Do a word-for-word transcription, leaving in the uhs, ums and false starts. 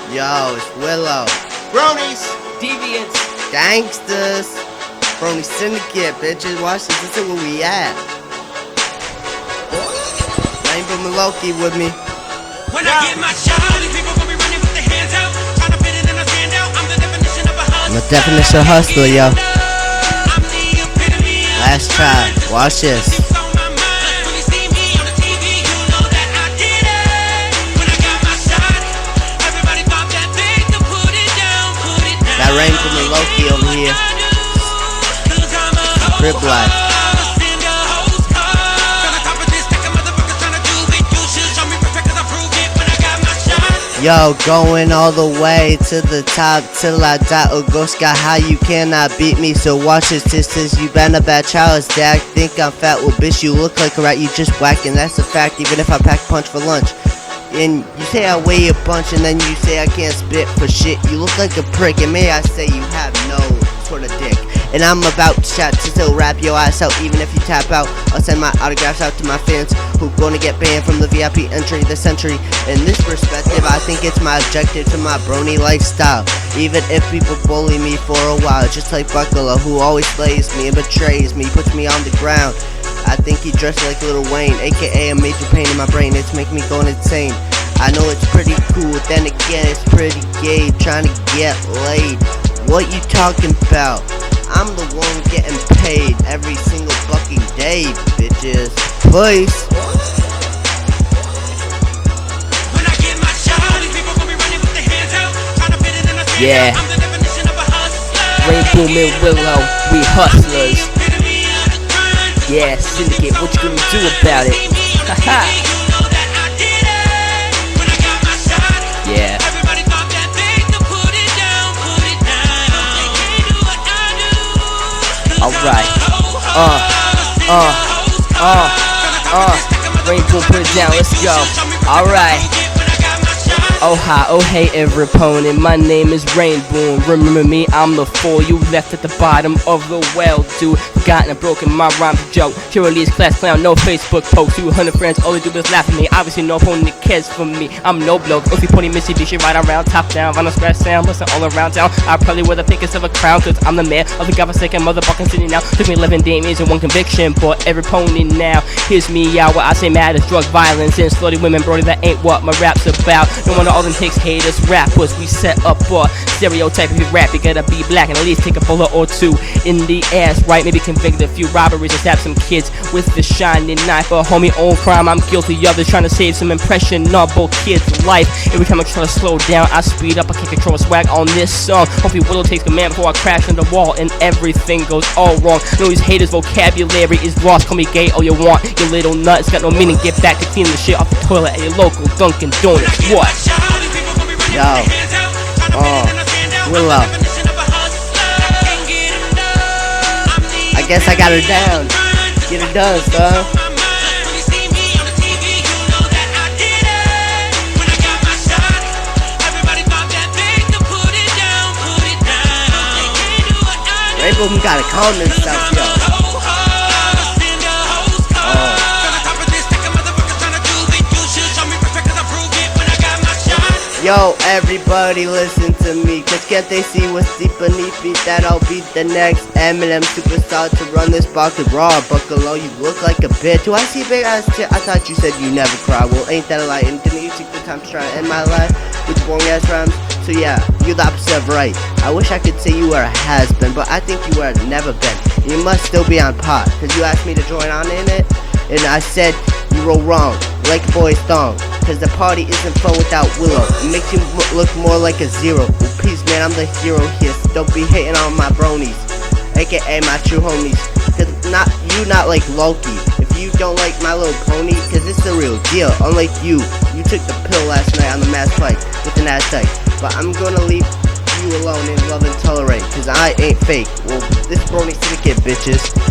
Yo, it's Willow. Bronies, Deviants, Gangsters. Brony Syndicate, bitches. Watch this. This is where we at. Rainbow Maloki with me. When I get my shot, these people gon' be running with their hands out, trying to fit it in a standout. I'm the definition of a hustler. I'm the definition of hustler, yo. I'm the epitome of Last try. Watch this. it's on my mind. When you see me on the T V, you know that I did it. When I got my shot, everybody thought that they could put it down, put it down. That Rainbow Maloki over here. Crib life. Yo, going all the way to the top till I die or go sky high. You cannot beat me, so watch this. This is you been a bad child. Dad, think I'm fat? Well, bitch, you look like a rat. You just whack, and that's a fact. Even if I pack punch for lunch, and you say I weigh a bunch, and then you say I can't spit for shit. You look like a prick, and may I say you have no sort of dick. And I'm about to chat to still rap your ass out. Even if you tap out, I'll send my autographs out to my fans who gonna get banned from the V I P entry this century. In this perspective, I think it's my objective to my brony lifestyle. Even if people bully me for a while, just like Buckler, who always slays me and betrays me, puts me on the ground. I think he dressed like Lil Wayne, aka a major pain in my brain. It's making me going insane. I know it's pretty cool, then again it's pretty gay, trying to get laid. What you talking about? I'm the one getting paid every single fucking day, bitches. Please. When I get my shot, these people gon' be running with their hands out, trying to fit it in a standout. Yeah. I'm the definition of a hustler. Rainbow and Willow, we hustlers. The epitome of the grind. Yeah, Syndicate, what you gonna do about it? Haha. Yeah. Everybody thought that they could put it down, put it down. They can't do what I do. Alright. Uh, uh, uh, uh. Rainbow, put it down, let's go. Alright. Oh hi, oh hey every opponent, my name is Rainbow. Remember me, I'm the fool you left at the bottom of the well, dude. Forgotten and broken my rhyme joke. Cheerleaders, class clown, no Facebook post. two hundred friends, all they do is laugh at me. Obviously no opponent cares for me. I'm no bloke, if you pony Missy B shit right around, top down, vinyl scratch sound, listen all around town. I probably wear the pickest of a crown, cause I'm the mayor of the godforsaken motherfucking city now. Took me eleven days and one conviction, but every pony now hears me out. What I say matters, drug violence and slutty women, brody, that ain't what my rap's about. No wonder all them pigs haters, rappers, we set up a stereotype. If you rap, you gotta be black and at least take a bullet or two in the ass, right? Maybe convict a few robberies and stab some kids with the shining knife. But homie, own crime, I'm guilty of this, trying to save some impressionable kid's life. Every time I try to slow down, I speed up, I can't control swag on this song. Hopefully Willow takes command before I crash on the wall and everything goes all wrong. I know these haters' vocabulary is lost, call me gay all you want, you little nut. It's got no meaning, get back to cleaning the shit off the toilet at your local Dunkin' Donuts. What? Yo. Oh. Willow. I guess I got her down. Get her done, son. Rainbow gotta calm himself, yo. Yo, everybody listen to me, cause can't they see what's deep beneath me? That I'll be the next Eminem superstar to run this bucket raw. Buckalo, you look like a bitch. Do I see big ass shit? I thought you said you never cry. Well, ain't that a lie? And didn't you take the time to try to end my life with boring ass rhymes? So yeah, you're the opposite of right. I wish I could say you were a has-been, but I think you were never been. You must still be on pot, cause you asked me to join on in it, and I said you were wrong, like a boy's thong. Cause the party isn't fun without Willow. It makes you look more like a zero. Well, peace, man, I'm the hero here, so don't be hating on my bronies, aka my true homies. Cause not you, not like Loki. If you don't like My Little Pony, cause it's the real deal. Unlike you, you took the pill last night on the mass fight with an Aztec. But I'm gonna leave you alone and love and tolerate, cause I ain't fake. Well, this brony syndicate, bitches.